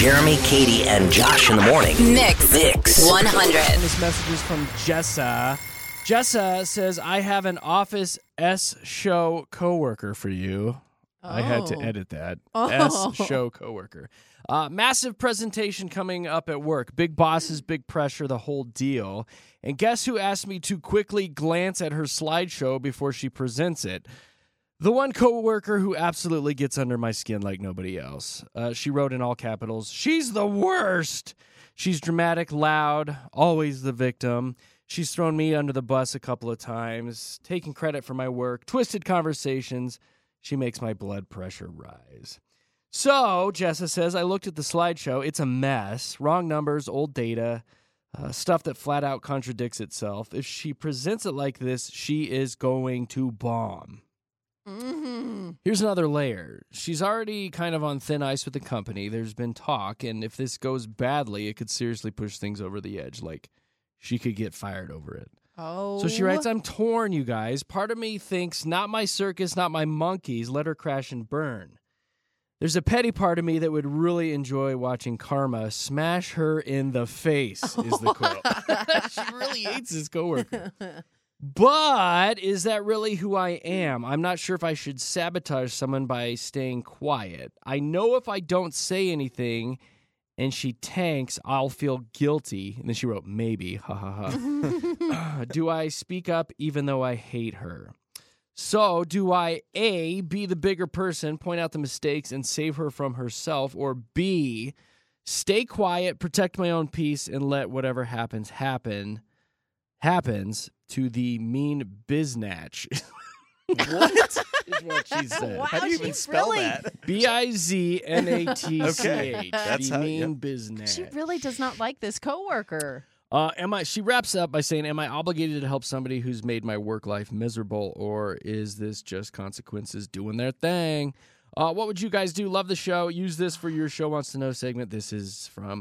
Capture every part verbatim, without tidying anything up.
Jeremy, Katie, and Josh in the morning. Mix. Mix. one hundred. This message is from Jessa. Jessa says, I have an Office S show coworker for you. Oh. I had to edit that. Oh. S show coworker. Uh, massive presentation coming up at work. Big bosses, big pressure, the whole deal. And guess who asked me to quickly glance at her slideshow before she presents it? The one coworker who absolutely gets under my skin like nobody else. Uh, she wrote in all capitals, she's the worst. She's dramatic, loud, always the victim. She's thrown me under the bus a couple of times, taking credit for my work, twisted conversations. She makes my blood pressure rise. So, Jessa says, I looked at the slideshow. It's a mess. Wrong numbers, old data, uh, stuff that flat out contradicts itself. If she presents it like this, she is going to bomb. Mm-hmm. Here's another layer. She's already kind of on thin ice with the company. There's been talk, and if this goes badly, it could seriously push things over the edge. Like, she could get fired over it. Oh. So she writes, I'm torn, you guys. Part of me thinks, not my circus, not my monkeys. Let her crash and burn. There's a petty part of me that would really enjoy watching Karma smash her in the face, is the quote. She really hates his coworker. But is that really who I am? I'm not sure if I should sabotage someone by staying quiet. I know if I don't say anything and she tanks, I'll feel guilty. And then she wrote, maybe, ha ha ha. Do I speak up even though I hate her? So do I, A, be the bigger person, point out the mistakes, and save her from herself, or B, stay quiet, protect my own peace, and let whatever happens happen, happens to the mean biznatch. What is what she said? Wow, How do you she even spell really- that? B I Z N A T C H. Okay, that's The how- mean yep. biznatch. She really does not like this coworker. Uh, am I? She wraps up by saying, am I obligated to help somebody who's made my work life miserable, or is this just consequences doing their thing? Uh, what would you guys do? Love the show. Use this for your Show Wants to Know segment. This is from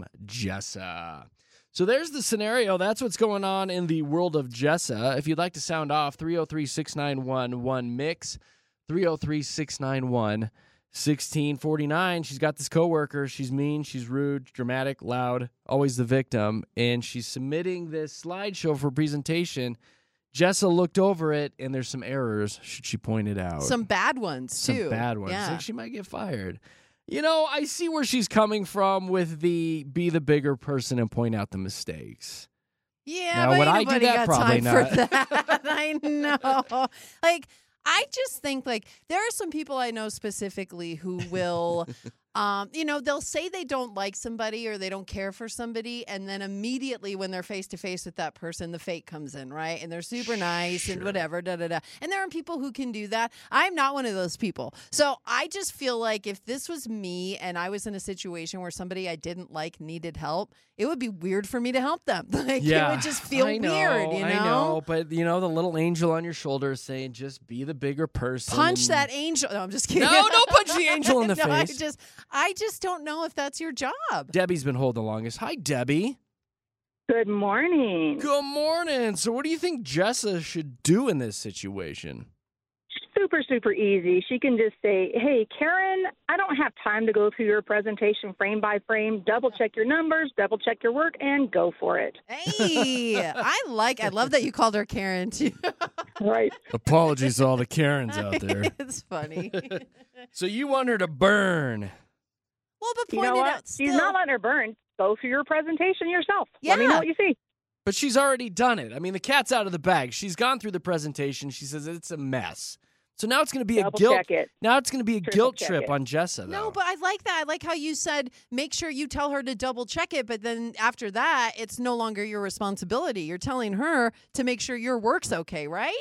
Jessa. So there's the scenario. That's what's going on in the world of Jessa. If you'd like to sound off, three oh three, six nine one, one mix, three oh three, six nine one, sixteen forty-nine. She's got this coworker. She's mean, she's rude, dramatic, loud, always the victim, and she's submitting this slideshow for presentation. Jessa looked over it, and there's some errors, should she point it out. Some bad ones, too. Some bad ones. Yeah. Like she might get fired. You know, I see where she's coming from with the be the bigger person and point out the mistakes. Yeah, Now, but would ain't I do nobody that? got Probably time not. for that. I know. Like, I just think, like, there are some people I know specifically who will, um, you know, they'll say they don't like somebody or they don't care for somebody, and then immediately when they're face-to-face with that person, the fake comes in, right? And they're super nice Sure. and whatever, da-da-da. And there are people who can do that. I'm not one of those people. So I just feel like if this was me and I was in a situation where somebody I didn't like needed help, it would be weird for me to help them. Like, Yeah, it would just feel I know, weird, you know? I know, but you know, the little angel on your shoulder is saying, just be the bigger person. Punch and- that angel. No, I'm just kidding. No, don't punch the angel in the no, face. I just, I just don't know if that's your job. Debbie's been holding the longest. Hi, Debbie. Good morning. Good morning. So what do you think Jessa should do in this situation? Super, super easy. She can just say, hey, Karen, I don't have time to go through your presentation frame by frame. Double check your numbers, double check your work, and go for it. Hey, I like, I love that you called her Karen too. Right. Apologies to all the Karens out there. It's funny. So you want her to burn. Well, but You point know it what? out still. She's not letting her burn. Go through your presentation yourself. Let me Yeah. know what you see. But she's already done it. I mean, the cat's out of the bag. She's gone through the presentation. She says it's a mess. So now it's going to be Double a guilt. check it. Now it's going to be a Triple guilt check trip it. on Jessa, though. No, but I like that. I like how you said make sure you tell her to double check it, but then after that, it's no longer your responsibility. You're telling her to make sure your work's okay, right?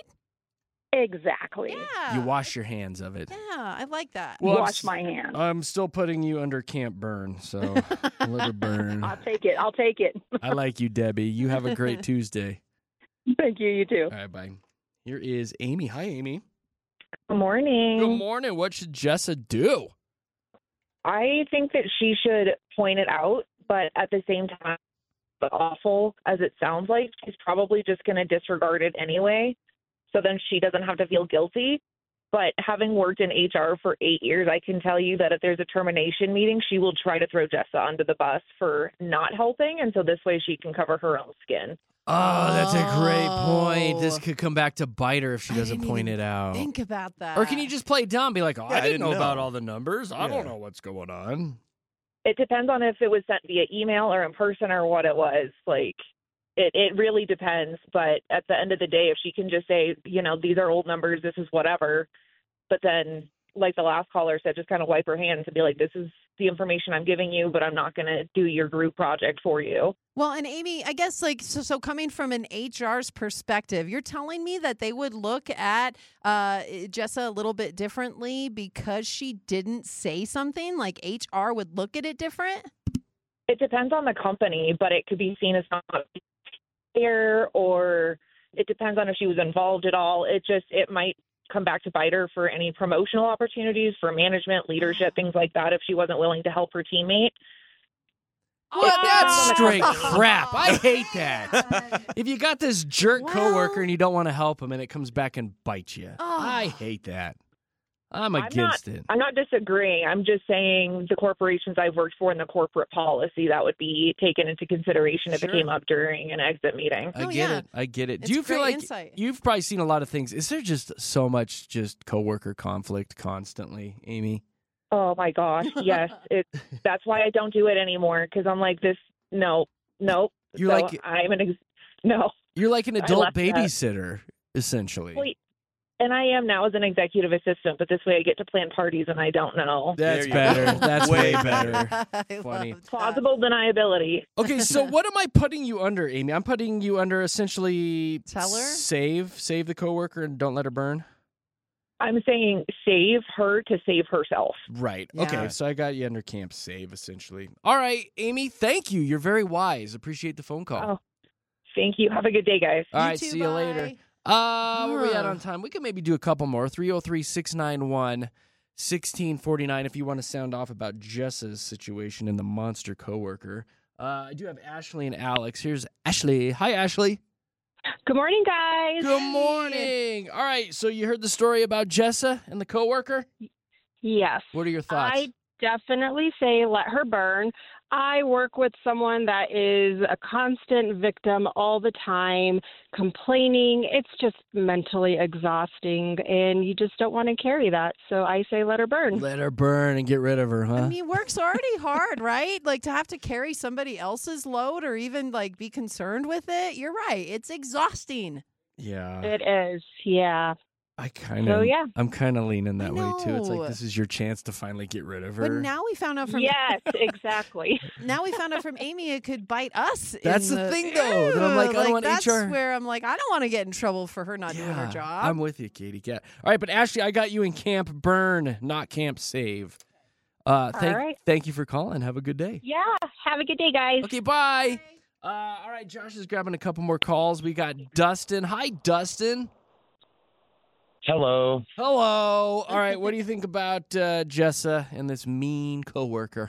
Exactly. Yeah. you wash your hands of it. Yeah, I like that. Well, I'm Wash s- my hands. I'm still putting you under Camp Burn, so let her burn. I'll take it. I'll take it. I like you, Debbie. You have a great Tuesday. Thank you. You too. All right, bye. Here is Amy. Hi, Amy. Good morning. Good morning. What should Jessa do? I think that she should point it out, but at the same time, but awful as it sounds like, she's probably just going to disregard it anyway. So then she doesn't have to feel guilty. But having worked in H R for eight years, I can tell you that if there's a termination meeting, she will try to throw Jessa under the bus for not helping. And so this way she can cover her own skin. Oh, that's a great point. This Oh. could come back to bite her if she I doesn't didn't point even it out. Think about that. Or can you just play dumb, be like, oh, I, I didn't didn't know, know. about all the numbers. I Yeah. don't know what's going on. It depends on if it was sent via email or in person or what it was. Like, it, it really depends. But at the end of the day, if she can just say, you know, these are old numbers, this is whatever. But then, like the last caller said, just kind of wipe her hands and be like, this is the information I'm giving you, but I'm not going to do your group project for you. Well, and Amy, I guess like so. So coming from an H R's perspective, you're telling me that they would look at uh, Jessa a little bit differently because she didn't say something. Like H R would look at it different. It depends on the company, but it could be seen as not fair, or it depends on if she was involved at all. It just, it might come back to bite her for any promotional opportunities for management, leadership, things like that, if she wasn't willing to help her teammate. What? That's Oh. straight crap. I hate that. If you got this jerk Well- coworker and you don't want to help him and it comes back and bites you, Oh. I hate that. I'm I'm against not, it. I'm not disagreeing. I'm just saying the corporations I've worked for and the corporate policy that would be taken into consideration if Sure. it came up during an exit meeting. I Oh, get yeah. it. I get it. It's Do you feel great like insight. you've probably seen a lot of things? Is there just so much just coworker conflict constantly, Amy? Oh my gosh, yes. It. That's why I don't do it anymore, because I'm like this. No, no. You're So like- I'm an ex- no. You're like an I adult left that. babysitter, essentially. Wait, and I am now as an executive assistant, but this way I get to plan parties and I don't know. That's There you better. go. That's Way way better. I Funny. love that. Plausible deniability. Okay, so what am I putting you under, Amy? I'm putting you under essentially Tell her? save, save the coworker and don't let her burn. I'm saying save her to save herself. Right. Yeah. Okay, so I got you under camp save, essentially. All right, Amy, thank you. You're very wise. Appreciate the phone call. Oh, Thank you. Have a good day, guys. All You right, too, see you later. bye. Uh, where are we at Huh. on time? We can maybe do a couple more. three oh three, six nine one, one six four nine if you want to sound off about Jessa's situation and the monster coworker. Uh, I do have Ashley and Alex. Here's Ashley. Hi, Ashley. Good morning, guys. Good morning. All right, so you heard the story about Jessa and the coworker? Yes. What are your thoughts? I definitely say let her burn. I work with someone that is a constant victim all the time, complaining. It's just mentally exhausting, and you just don't want to carry that. So I say let her burn. Let her burn and get rid of her, huh? I mean, work's already hard, right? Like to have to carry somebody else's load or even like be concerned with it. You're right. It's exhausting. yeah. It is, yeah. I kind So, of, yeah. I'm kind of leaning that I way too. It's know. like this is your chance to finally get rid of her. But now we found out from Yes, exactly. now we found out from Amy it could bite us. That's in the thing, though, that I'm like, I don't want that's H R. where I'm like, I don't want to get in trouble for her not doing her job. I'm with you, Katie Cat. All right, but Ashley, I got you in camp burn, not camp save. Uh, thank, right. thank you for calling. Have a good day. Yeah. Have a good day, guys. Okay, bye. Uh, all right, Josh is grabbing a couple more calls. We got Dustin. Hi, Dustin. Hello. Hello. All right, what do you think about uh, Jessa and this mean coworker?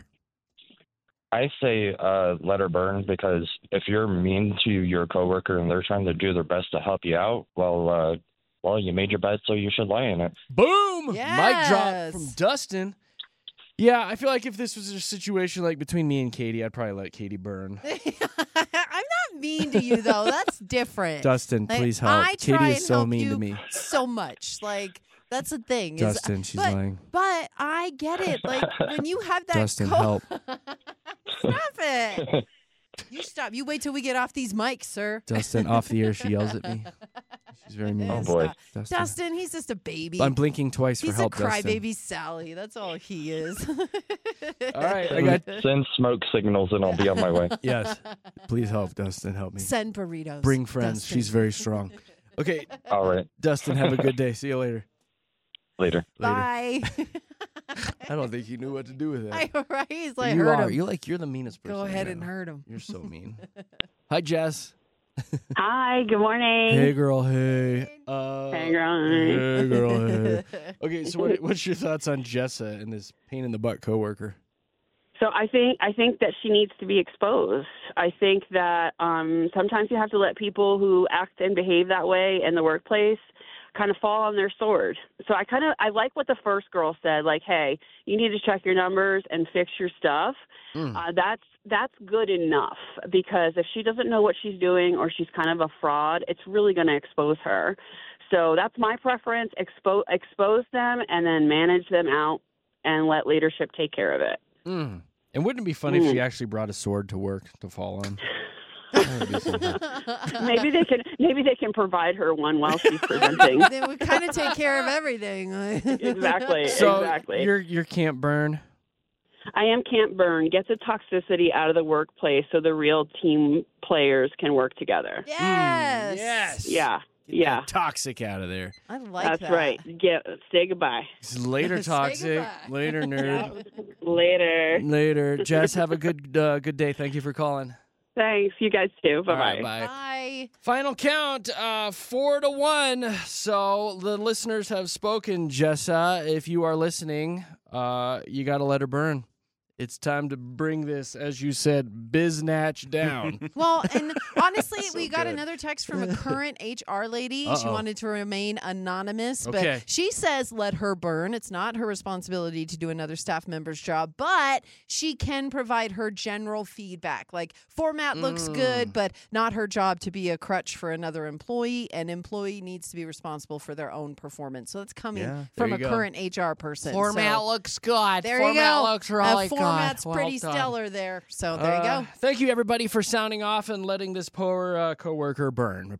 I say uh, let her burn, because if you're mean to your coworker and they're trying to do their best to help you out, well, uh, well, you made your bed, so you should lie in it. Boom! Mic drop Yes. from Dustin. Yeah, I feel like if this was a situation like between me and Katie, I'd probably let Katie burn. I'm not mean to you though. That's different. Dustin, Like, please help. I try Katie and is so help mean you to me. so much. Like that's the thing. is- Dustin, she's but, lying. But I get it. Like when you have that. Dustin, co- help. Stop it. You stop. You wait till we get off these mics, sir. Dustin, off the air, she yells at me. She's very mean. Oh, boy. Dustin. Dustin, he's just a baby. I'm blinking twice for He's help, a Dustin. crybaby Sally. That's all he is. All right, I got. Send smoke signals and I'll be on my way. Yes, please help, Dustin. Help me. Send burritos. Bring friends. Dustin. She's very strong. Okay, All right. Dustin, have a good day. See you later. Later. Later. Bye. I don't think you knew what to do with that. I, right? He's like, you hurt are. him. You're like you're the meanest person. Go I ahead and know. hurt him. You're so mean. Hi, Jess. Hi, good morning. Hey, girl. Hey. Uh, Hey, girl. Hey, girl. Hey. Okay, so what, what's your thoughts on Jessa and this pain in the butt coworker? So I think I think that she needs to be exposed. I think that um, sometimes you have to let people who act and behave that way in the workplace kind of fall on their sword. So I kind of I like what the first girl said, like, hey, you need to check your numbers and fix your stuff. Mm. Uh, that's that's good enough, because if she doesn't know what she's doing or she's kind of a fraud, it's really going to expose her. So that's my preference. Expo- expose them and then manage them out and let leadership take care of it. Mm. And wouldn't it be funny mm. if she actually brought a sword to work to fall on? maybe they can maybe they can provide her one while she's presenting. They would kind of take care of everything. exactly. So exactly. You're you're Camp Burn. I am Camp Burn. Get the toxicity out of the workplace so the real team players can work together. Yes. Mm, yes. Yeah. Get yeah. that toxic out of there. I like That's that. right. Get say goodbye. Later, toxic. goodbye. Later, nerd. Later. Later. Jess, have a good uh, good day. Thank you for calling. Thanks. You guys too. Bye-bye. Right, bye. Bye. Final count, uh, four to one. So the listeners have spoken, Jessa. If you are listening, uh, you got to let her burn. It's time to bring this, as you said, biznatch down. Well, and honestly, So we got good. another text from a current H R lady. She Uh-oh. wanted to remain anonymous, but Okay. she says let her burn. It's not her responsibility to do another staff member's job, but she can provide her general feedback. Like, format looks Mm. good, but not her job to be a crutch for another employee. An employee needs to be responsible for their own performance. So it's coming Yeah, from there a you go. current H R person. Format So looks good. there Format you go. looks really uh, good. format's Well pretty done. stellar there. So there you Uh, go. Thank you, everybody, for sounding off and letting this poor uh, coworker burn.